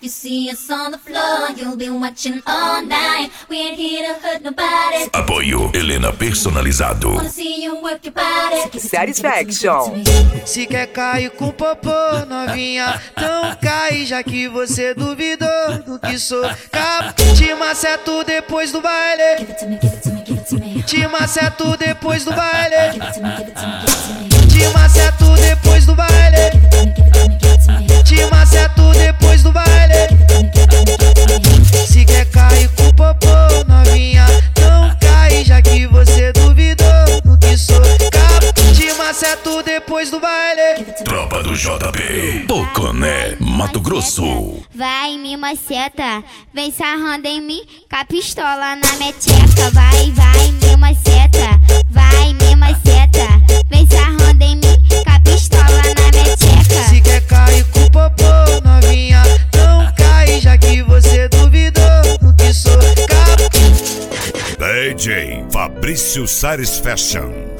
you see us on the floor, you'll be watching all night. We ain't here to hurt nobody. Apoio Helena Personalizado. Wanna see you work your body. Satisfaction. Se quer cair com popô, novinha, então cai, já que você duvidou do que sou. Te maceto depois do baile. Give it to me, give it to me, give it to me. Te maceto depois do baile. Give it to me, give it to me, give it to me. Te maceto depois do baile. Give it to me, give it to me, give it to me. Te maceto depois do baile. Se quer cair com popô, novinha, então cai, já que você duvidou do que sou. Te maceto depois do baile. Tropa do JB. Poconé, Mato Grosso. Vai, me maceta, vem sarrando em mim, com a pistola na minha tcheca. Vai, vai, me maceta, vai, me maceta, vem sarrando em mim, com a pistola na minha tcheca. Se quer cair com popô, novinha, então cai, já que você duvidou do que sou. DJ Fabrício Satisfaction.